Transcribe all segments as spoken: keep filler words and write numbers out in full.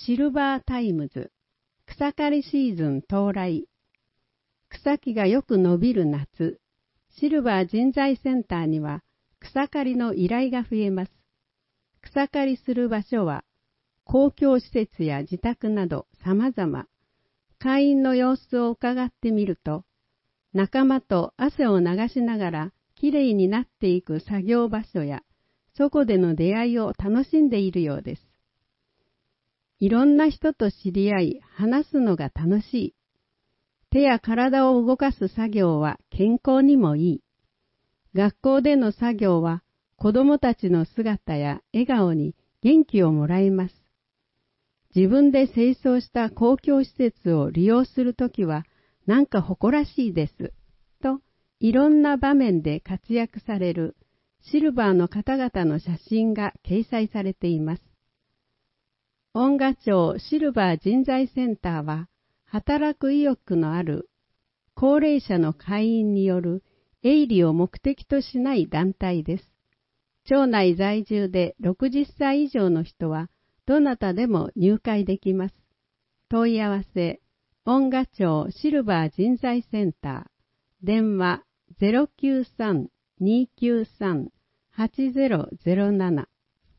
シルバータイムズ、草刈りシーズン到来。草木がよく伸びる夏、シルバー人材センターには草刈りの依頼が増えます。草刈りする場所は公共施設や自宅など様々。会員の様子を伺ってみると、仲間と汗を流しながらきれいになっていく作業場所や、そこでの出会いを楽しんでいるようです。いろんな人と知り合い、話すのが楽しい。手や体を動かす作業は健康にもいい。学校での作業は子供たちの姿や笑顔に元気をもらいます。自分で清掃した公共施設を利用するときはなんか誇らしいです。と、いろんな場面で活躍されるシルバーの方々の写真が掲載されています。恩賀町シルバー人材センターは、働く意欲のある高齢者の会員による営利を目的としない団体です。町内在住でろくじゅっさい以上の人は、どなたでも入会できます。問い合わせ、恩賀町シルバー人材センター、電話 ゼロきゅうさん にーきゅうさん はちゼロゼロなな。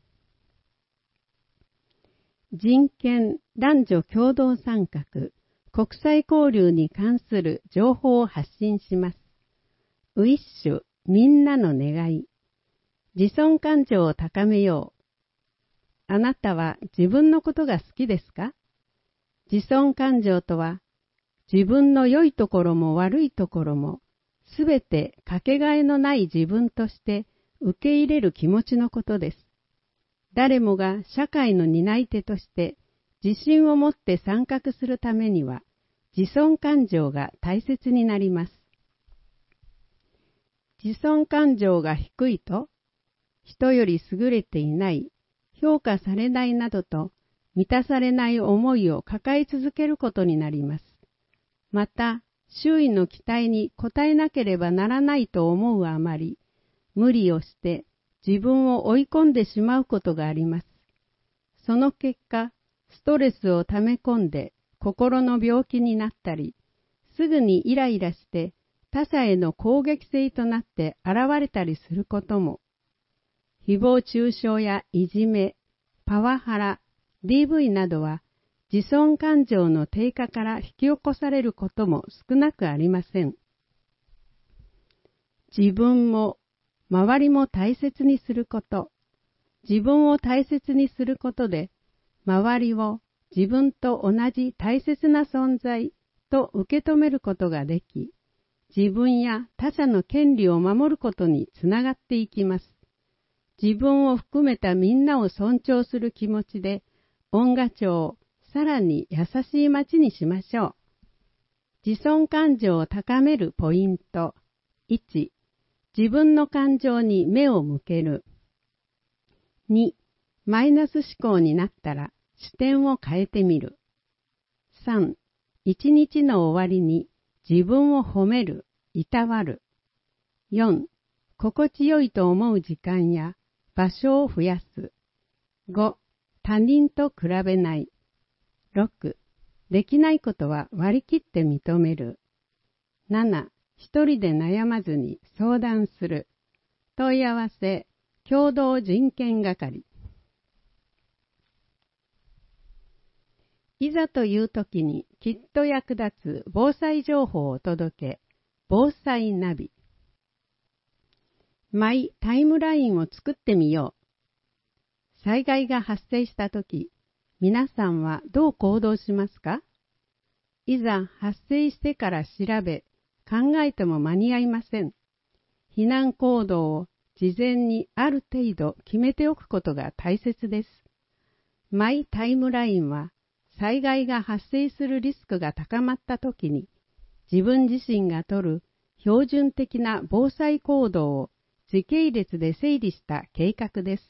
人権、男女共同参画、国際交流に関する情報を発信します。ウィッシュ、みんなの願い。自尊感情を高めよう。あなたは自分のことが好きですか？自尊感情とは、自分の良いところも悪いところも、すべてかけがえのない自分として受け入れる気持ちのことです。誰もが社会の担い手として自信を持って参画するためには、自尊感情が大切になります。自尊感情が低いと、人より優れていない、評価されないなどと満たされない思いを抱え続けることになります。また、周囲の期待に応えなければならないと思うあまり、無理をして自分を追い込んでしまうことがあります。その結果、ストレスを溜め込んで心の病気になったり、すぐにイライラして他者への攻撃性となって現れたりすることも、誹謗中傷やいじめ、パワハラ、ディーブイ などは自尊感情の低下から引き起こされることも少なくありません。自分も周りも大切にすること、自分を大切にすることで、周りを自分と同じ大切な存在と受け止めることができ、自分や他者の権利を守ることにつながっていきます。自分を含めたみんなを尊重する気持ちで、恩賀町をさらに優しい町にしましょう。自尊感情を高めるポイント。いち、自分の感情に目を向ける。に、マイナス思考になったら視点を変えてみる。さん、一日の終わりに自分を褒める、いたわる。よん、心地よいと思う時間や場所を増やす。ご、他人と比べない。ろく、できないことは割り切って認める。なな、一人で悩まずに相談する。問い合わせ、共同人権係。いざという時にきっと役立つ防災情報をお届け、防災ナビ。マイタイムラインを作ってみよう。災害が発生したとき、皆さんはどう行動しますか？いざ発生してから調べ、考えても間に合いません。避難行動を事前にある程度決めておくことが大切です。マイタイムラインは、災害が発生するリスクが高まったときに、自分自身がとる標準的な防災行動を時系列で整理した計画です。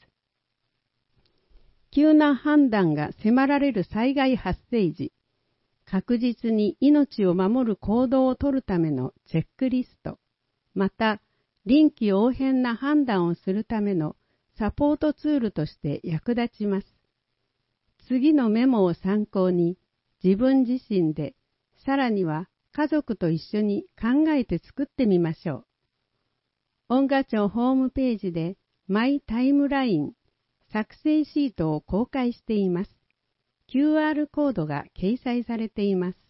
急な判断が迫られる災害発生時、確実に命を守る行動をとるためのチェックリスト、また臨機応変な判断をするためのサポートツールとして役立ちます。 次のメモを参考に自分自身で、さらには家族と一緒に考えて作ってみましょう。音楽庁ホームページでマイタイムライン作成シートを公開しています。キューアール コードが掲載されています。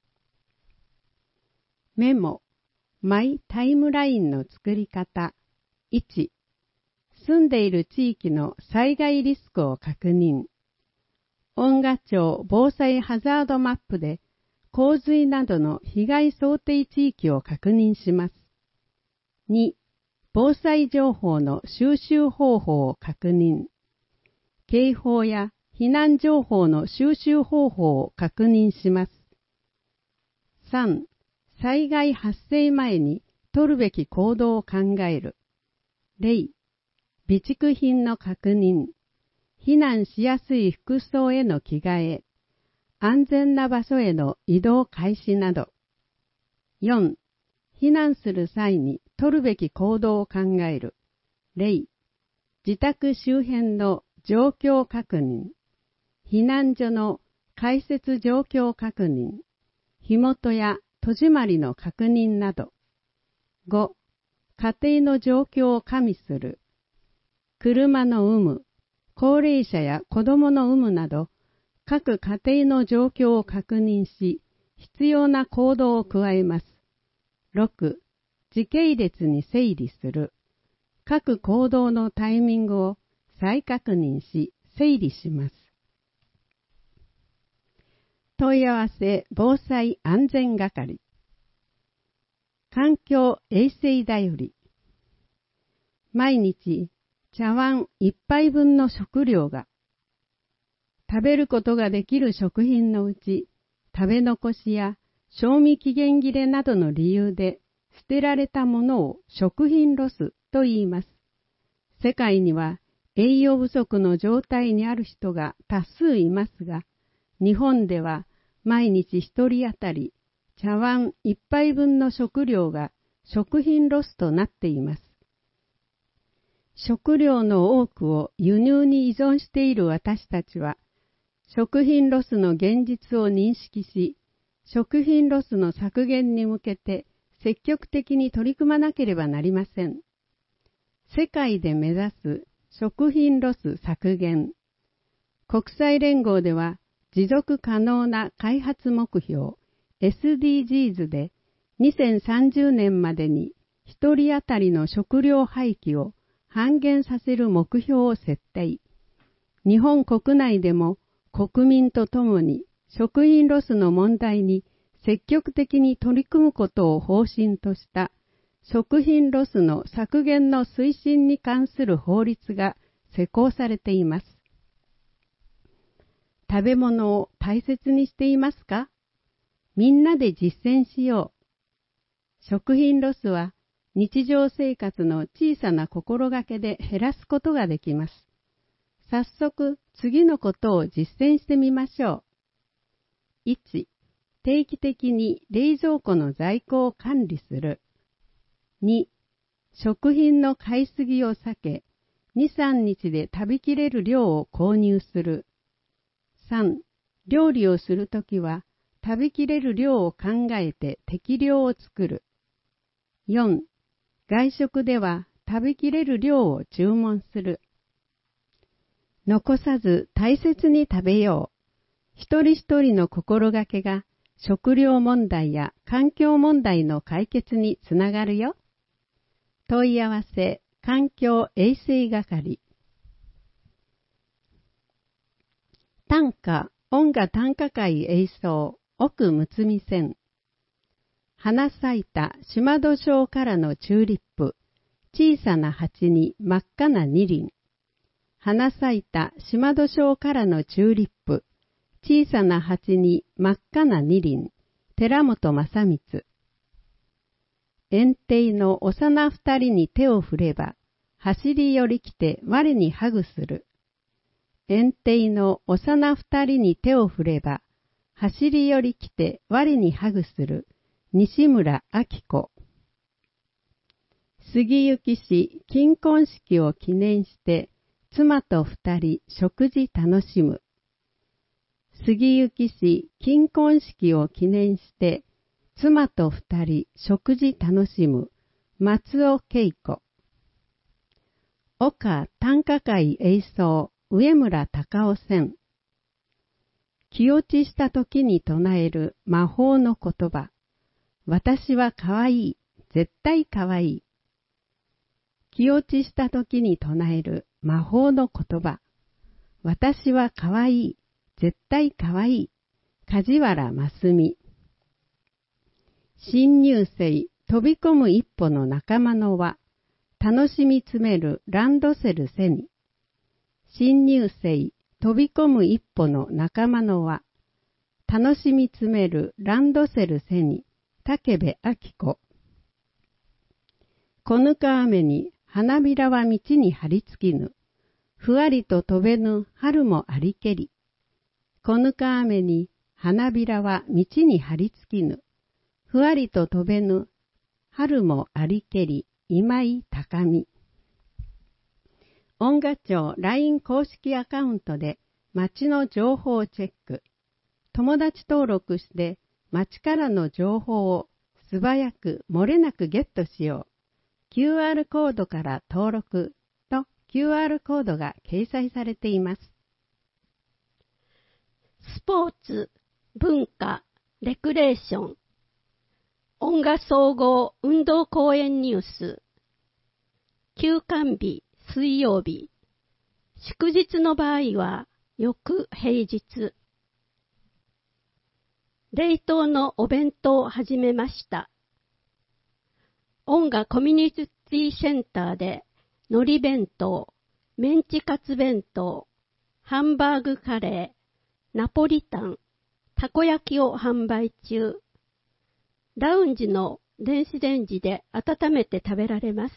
メモ、マイタイムラインの作り方。いち、住んでいる地域の災害リスクを確認。音楽庁防災ハザードマップで洪水などの被害想定地域を確認します。に、防災情報の収集方法を確認。警報や避難情報の収集方法を確認します。さん、災害発生前に取るべき行動を考える。例、備蓄品の確認、避難しやすい服装への着替え、安全な場所への移動開始など。よん、避難する際に取るべき行動を考える。例、自宅周辺の状況確認、避難所の開設状況確認、火元や戸締まりの確認など。ご、家庭の状況を加味する。車の有無、高齢者や子供の有無など、各家庭の状況を確認し、必要な行動を加えます。ろく、時系列に整理する。各行動のタイミングを再確認し、整理します。問い合わせ防災安全係。環境衛生だより。毎日茶碗一杯分の食料が、食べることができる食品のうち、食べ残しや賞味期限切れなどの理由で捨てられたものを食品ロスと言います。世界には栄養不足の状態にある人が多数いますが、日本では毎日一人当たり茶碗一杯分の食料が食品ロスとなっています。食料の多くを輸入に依存している私たちは、食品ロスの現実を認識し、食品ロスの削減に向けて積極的に取り組まなければなりません。世界で目指す食品ロス削減。国際連合では持続可能な開発目標 エスディージーズ でにせんさんじゅうねんまでに一人当たりの食料廃棄を半減させる目標を設定。日本国内でも国民とともに食品ロスの問題に積極的に取り組むことを方針とした食品ロスの削減の推進に関する法律が施行されています。食べ物を大切にしていますか？みんなで実践しよう。食品ロスは日常生活の小さな心がけで減らすことができます。早速、次のことを実践してみましょう。いち、定期的に冷蔵庫の在庫を管理する。に、食品の買いすぎを避け、に、さんにちで食べきれる量を購入する。さん、料理をするときは、食べきれる量を考えて適量を作る。よん、外食では食べきれる量を注文する。残さず大切に食べよう。一人一人の心がけが食料問題や環境問題の解決につながるよ。問い合わせ環境衛生係。短歌音楽短歌会演奏奥むつみ線。花咲いた島戸省からのチューリップ、小さな鉢に真っ赤な二輪。花咲いた島戸省からのチューリップ、小さな鉢に真っ赤な二輪。寺本正光。園庭の幼二人に手を振れば、走り寄り来て我にハグする。園庭の幼二人に手を振れば、走り寄り来て我にハグする。西村明子。杉行氏金婚式を記念して、妻と二人食事楽しむ。 杉行し金婚式を記念して、妻と二人食事楽しむ松尾恵子。岡短歌会栄奏上村隆夫選。気落ちした時に唱える魔法の言葉。私はかわいい。絶対かわいい。気落ちした時に唱える魔法の言葉。私はかわいい。絶対かわいい。梶原真澄。新入生、飛び込む一歩の仲間の輪。楽しみつめるランドセル背に。新入生、飛び込む一歩の仲間の輪。楽しみつめるランドセル背に。武部明子。こぬか雨に花びらは道に張り付きぬ。ふわりと飛べぬ春もありけり。こぬか雨に花びらは道に張り付きぬ。ふわりと飛べぬ春もありけり。今井高美。音楽庁 ライン 公式アカウントで街の情報をチェック。友達登録して街からの情報を素早く漏れなくゲットしよう。キューアール コードから登録と キューアール コードが掲載されています。 スポーツ、文化、レクレーション、音楽総合運動公園ニュース、休館日、水曜日、祝日の場合は翌平日。冷凍のお弁当を始めました。音楽コミュニティセンターで海苔弁当、メンチカツ弁当、ハンバーグカレー、ナポリタン、たこ焼きを販売中。ラウンジの電子レンジで温めて食べられます。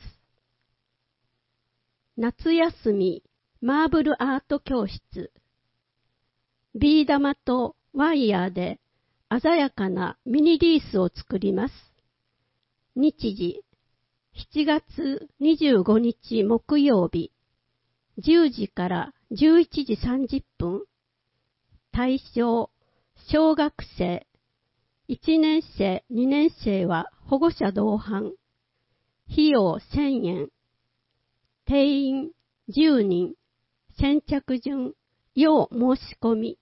夏休みマーブルアート教室。ビー玉とワイヤーで鮮やかなミニリースを作ります。日時、しちがつにじゅうごにち木曜日、じゅうじからじゅういちじさんじゅっぷん。対象、小学生、いちねん生、にねん生は保護者同伴。費用せんえん。定員じゅうにん。先着順、要申し込み。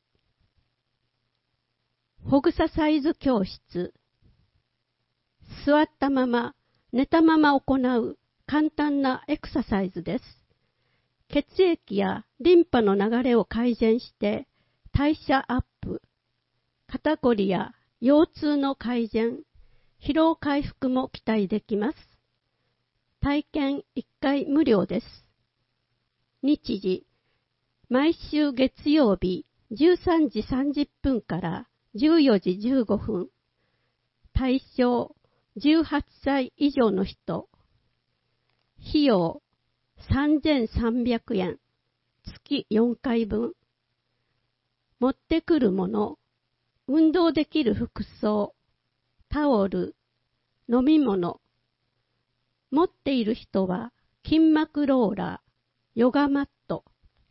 ほぐさサイズ教室。座ったまま、寝たまま行う簡単なエクササイズです。血液やリンパの流れを改善して代謝アップ、肩こりや腰痛の改善、疲労回復も期待できます。体験いっかい無料です。日時、毎週月曜日じゅうさんじさんじゅっぷんからじゅうよじじゅうごふん。対象じゅうはっさい以上の人。費用さんぜんさんびゃくえん。月よんかいぶん。持ってくるもの、運動できる服装、タオル、飲み物。持っている人は筋膜ローラー、ヨガマット。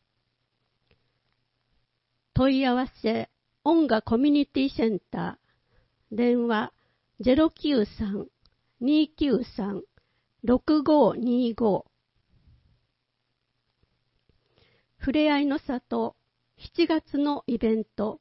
問い合わせ、音楽コミュニティセンター、電話 ゼロきゅうさん にーきゅうさん ろくごーにーご。ふれあいの里、しちがつのイベント。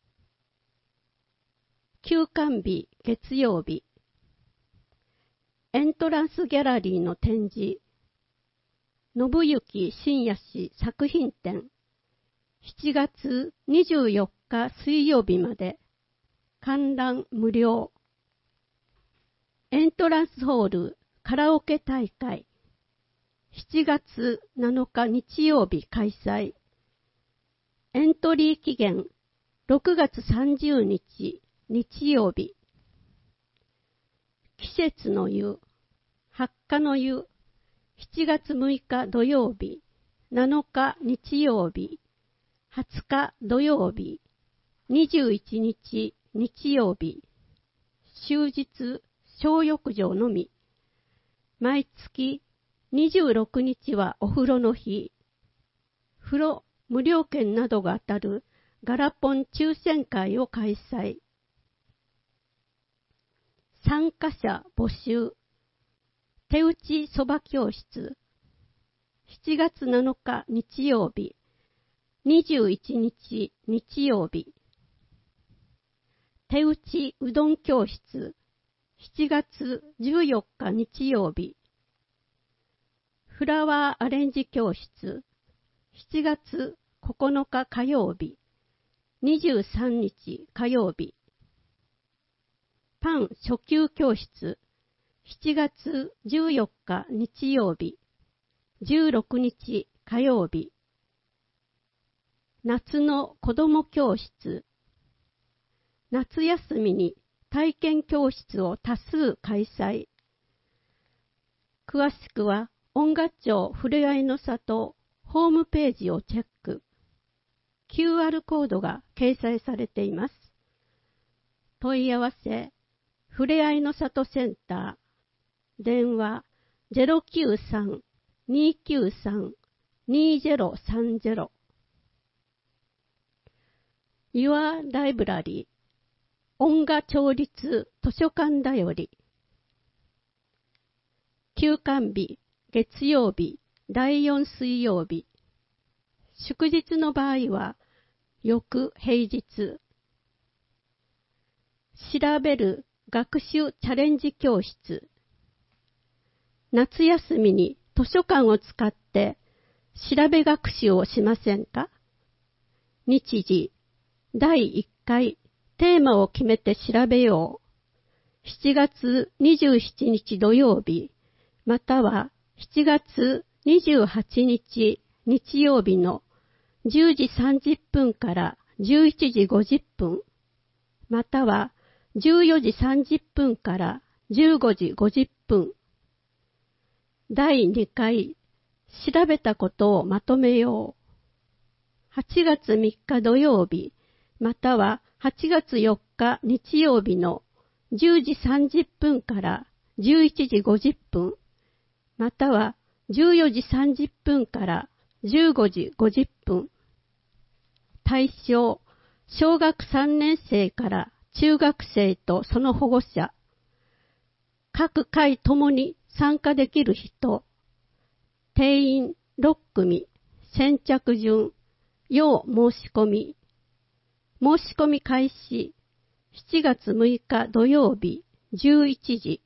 休館日、月曜日。エントランスギャラリーの展示。信行真也氏作品展。しちがつにじゅうよっか水曜日まで。観覧無料。エントランスホールカラオケ大会。しちがつなのか日曜日開催。エントリー期限ろくがつさんじゅうにち日曜日。季節の湯、発火の湯。しちがつむいか土曜日、なのか日曜日、はつか土曜日、にじゅういちにち日曜日。終日小浴場のみ。毎月にじゅうろくにちはお風呂の日。風呂無料券などが当たるガラポン抽選会を開催。参加者募集。手打ちそば教室。しちがつなのか日曜日。にじゅういちにち日曜日。手打ちうどん教室。しちがつじゅうよっか日曜日。フラワーアレンジ教室。しちがつここのか火曜日。にじゅうさんにち火曜日。パン初級教室。しちがつじゅうよっか日曜日。じゅうろくにち火曜日。夏の子ども教室。夏休みに体験教室を多数開催。詳しくは音楽町ふれあいの里ホームページをチェック。キューアール コードが掲載されています。問い合わせ、ふれあいの里センター、電話 ゼロきゅうさん にーきゅうさん にーゼロさんゼロ Your Library 音楽町立図書館だより休館日月曜日だいよん水曜日祝日の場合は翌平日調べる学習チャレンジ教室夏休みに図書館を使って調べ学習をしませんか？日時だいいっかいテーマを決めて調べよう。しちがつにじゅうしちにち土曜日またはしちがつにじゅうはちにち日曜日のじゅうじさんじゅっぷんからじゅういちじごじゅっぷんまたはじゅうよじさんじゅっぷんからじゅうごじごじゅっぷんだいにかい調べたことをまとめよう。はちがつみっか土曜日またははちがつよっか日曜日のじゅうじさんじゅっぷんからじゅういちじごじゅっぷんまたはじゅうよじさんじゅっぷんからじゅうごじごじゅっぷん対象小学さんねんせいから中学生とその保護者各回ともに参加できる人定員ろっくみ先着順要申し込み申し込み開始しちがつむいか土曜日じゅういちじ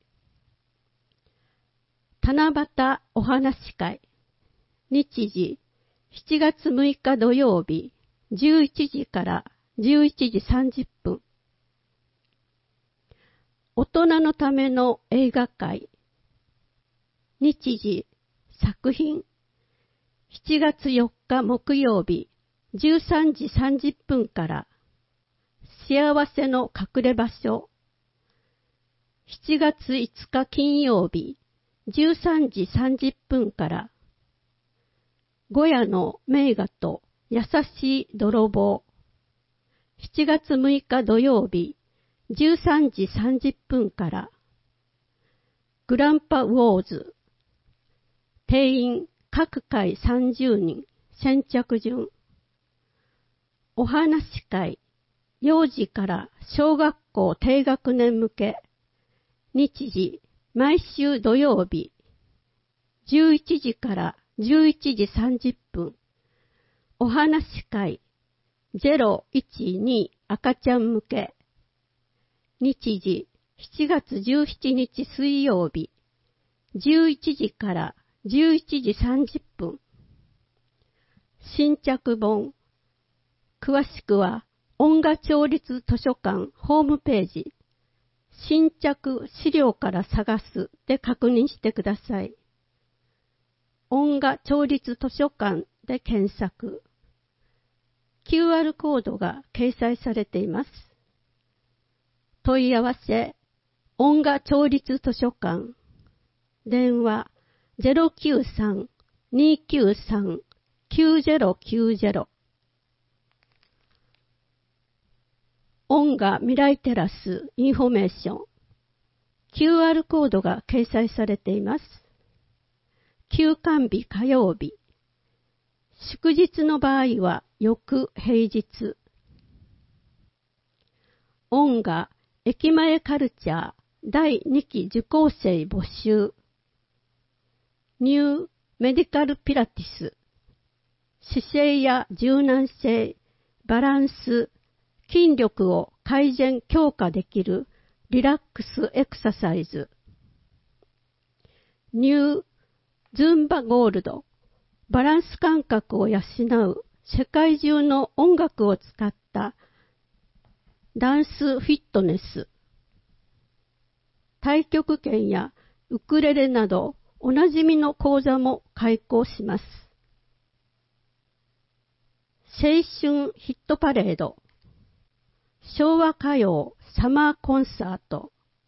七夕お話会日時しちがつむいか土曜日じゅういちじからじゅういちじさんじゅっぷん大人のための映画会日時作品しちがつよっか木曜日じゅうさんじさんじゅっぷんから幸せの隠れ場所しちがついつか金曜日じゅうさんじさんじゅっぷんからゴヤの名画と優しい泥棒しちがつむいか土曜日じゅうさんじさんじゅっぷんからグランパウォーズ定員各回さんじゅうにん先着順お話会幼児から小学校低学年向け日時毎週土曜日じゅういちじからじゅういちじさんじゅっぷんお話会ゼロいちに赤ちゃん向け日時しちがつじゅうしちにち水曜日じゅういちじからじゅういちじさんじゅっぷん新着本詳しくは音楽町立図書館ホームページ新着資料から探すで確認してください。音楽町立図書館で検索。キューアール コードが掲載されています。問い合わせ、音楽町立図書館。電話 ゼロきゅうさん にーきゅうさん きゅうゼロきゅうゼロ。音楽未来テラスインフォメーション。キューアール コードが掲載されています。休館日火曜日。祝日の場合は翌平日。 音画駅前カルチャーだいにき受講生募集。ニューメディカルピラティス。姿勢や柔軟性、バランス、筋力を改善強化できるリラックスエクササイズ。ニューズンバゴールド。バランス感覚を養う世界中の音楽を使ったダンスフィットネス。太極拳やウクレレなどおなじみの講座も開講します。青春ヒットパレード。昭和歌謡サマーコンサート。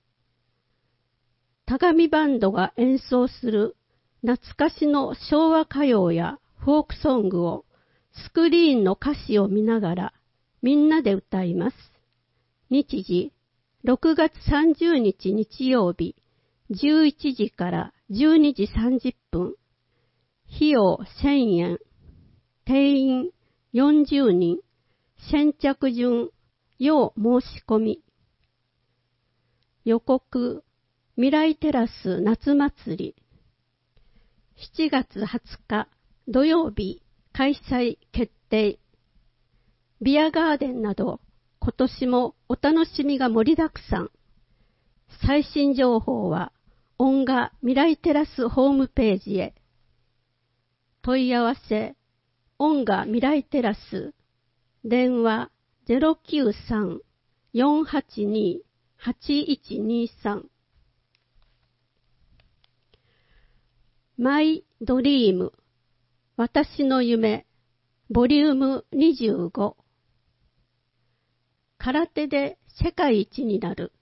田上バンドが演奏する懐かしの昭和歌謡やフォークソングをスクリーンの歌詞を見ながらみんなで歌います。日時、ろくがつさんじゅうにち日曜日、じゅういちじからじゅうにじさんじゅっぷん。費用せんえん。定員よんじゅうにん。先着順、要申し込み。予告、未来テラス夏祭り。しちがつはつか土曜日開催決定。ビアガーデンなど今年もお楽しみが盛りだくさん。最新情報は音画未来テラスホームページへ。問い合わせ音画未来テラス電話 ゼロきゅうさん よんはちに はちいちにさん。マイドリーム私の夢ボリュームにじゅうご。空手で世界一になる。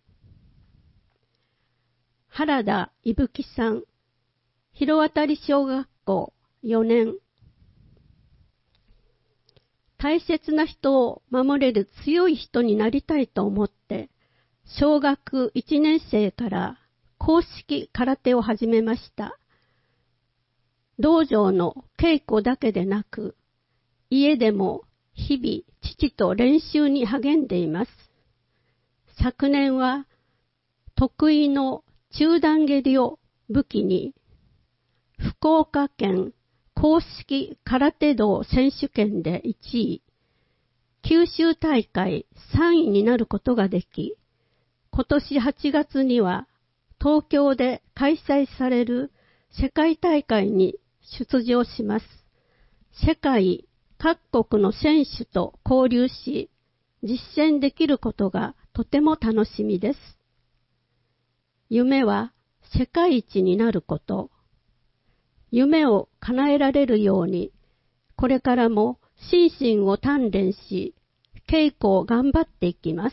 原田いぶきさん、広渡小学校よねん。大切な人を守れる強い人になりたいと思って、小学いちねん生から公式空手を始めました。道場の稽古だけでなく、家でも日々父と練習に励んでいます。昨年は得意の中段蹴りを武器に、福岡県公式空手道選手権でいちい、九州大会さんいになることができ、今年はちがつには東京で開催される世界大会に出場します。世界各国の選手と交流し、実践できることがとても楽しみです。夢は世界一になること。夢を叶えられるように、これからも心身を鍛錬し、稽古を頑張っていきます。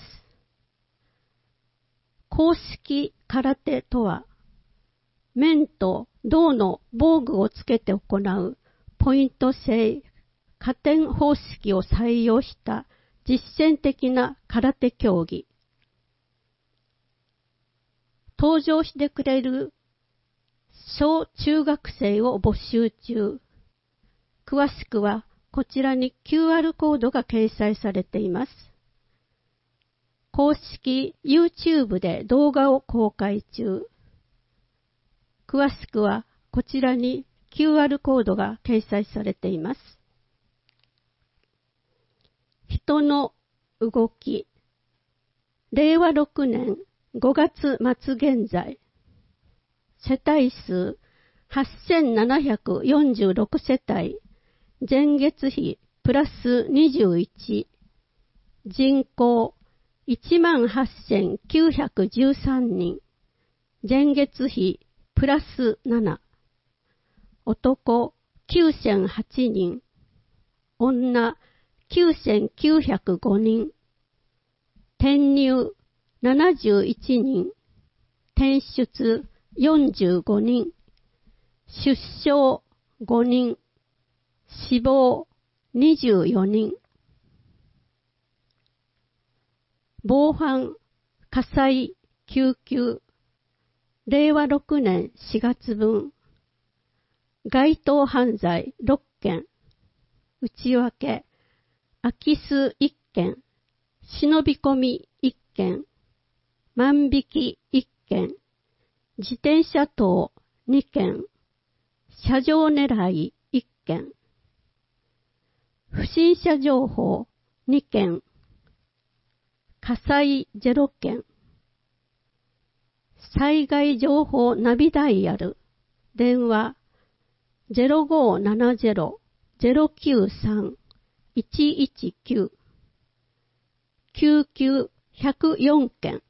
公式空手とは、面と銅の防具をつけて行うポイント制加点方式を採用した実践的な空手競技。登場してくれる小中学生を募集中。詳しくはこちらに キューアール コードが掲載されています。公式 YouTube で動画を公開中。詳しくはこちらに キューアール コードが掲載されています。人の動き。れいわろくねんごがつまつ現在。世帯数はっせんななひゃくよんじゅうろく世帯。前月比プラスにじゅういち。人口いちまんはっせんきゅうひゃくじゅうさんにん。前月比プラスなな。男きゅうせんはちにん。女きゅうせんきゅうひゃくごにん。転入ななじゅういちにん。転出よんじゅうごにん。出生ごにん。死亡にじゅうよにん。防犯、火災、救急。れいわろくねんしがつ分。該当犯罪ろっけん。内訳、空き巣いっけん。忍び込みいっ件、万引きいっ件、自転車盗に件、車上狙いいっ件、不審者情報に件、火災ゼロ件、災害情報ナビダイヤル、電話 ゼロごーななゼロ ゼロきゅうさん いちいちきゅう、救急ひゃくよん件、